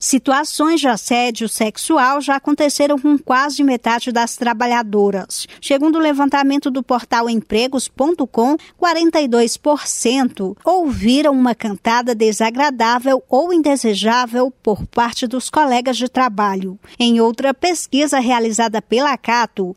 Situações de assédio sexual já aconteceram com quase metade das trabalhadoras. Segundo o levantamento do portal empregos.com, 42% ouviram uma cantada desagradável ou indesejável por parte dos colegas de trabalho. Em outra pesquisa realizada pela Cato,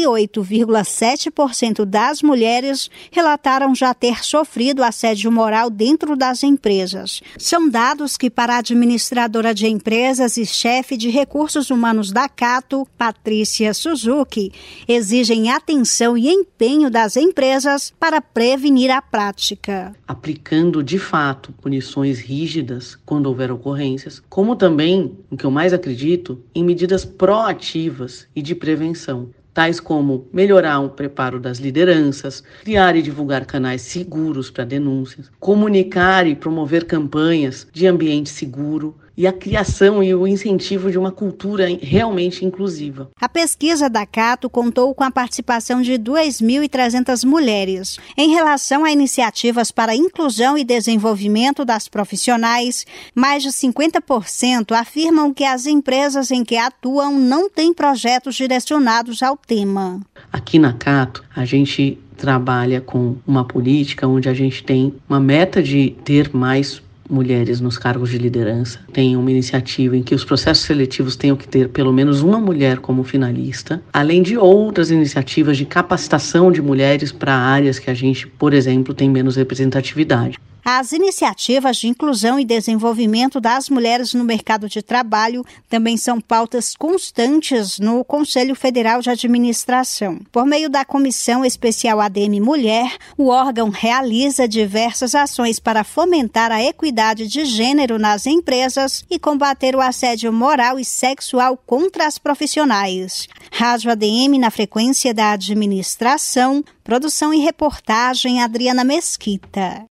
38,7% das mulheres relataram já ter sofrido assédio moral dentro das empresas. São dados que, para a administradora de empresas e chefe de recursos humanos da Cato, Patrícia Suzuki, exigem atenção e empenho das empresas para prevenir a prática. Aplicando, de fato, punições rígidas quando houver ocorrências, como também, o que eu mais acredito, em medidas proativas e de prevenção, tais como melhorar o preparo das lideranças, criar e divulgar canais seguros para denúncias, comunicar e promover campanhas de ambiente seguro e a criação e o incentivo de uma cultura realmente inclusiva. A pesquisa da Cato contou com a participação de 2.300 mulheres. Em relação a iniciativas para a inclusão e desenvolvimento das profissionais, mais de 50% afirmam que as empresas em que atuam não têm projetos direcionados ao tema. Aqui na Cato, a gente trabalha com uma política onde a gente tem uma meta de ter mais mulheres nos cargos de liderança. Tem uma iniciativa em que os processos seletivos tenham que ter pelo menos uma mulher como finalista, além de outras iniciativas de capacitação de mulheres para áreas que a gente, por exemplo, tem menos representatividade. As iniciativas de inclusão e desenvolvimento das mulheres no mercado de trabalho também são pautas constantes no Conselho Federal de Administração. Por meio da Comissão Especial ADM Mulher, o órgão realiza diversas ações para fomentar a equidade de gênero nas empresas e combater o assédio moral e sexual contra as profissionais. Rádio ADM na frequência da administração, produção e reportagem Adriana Mesquita.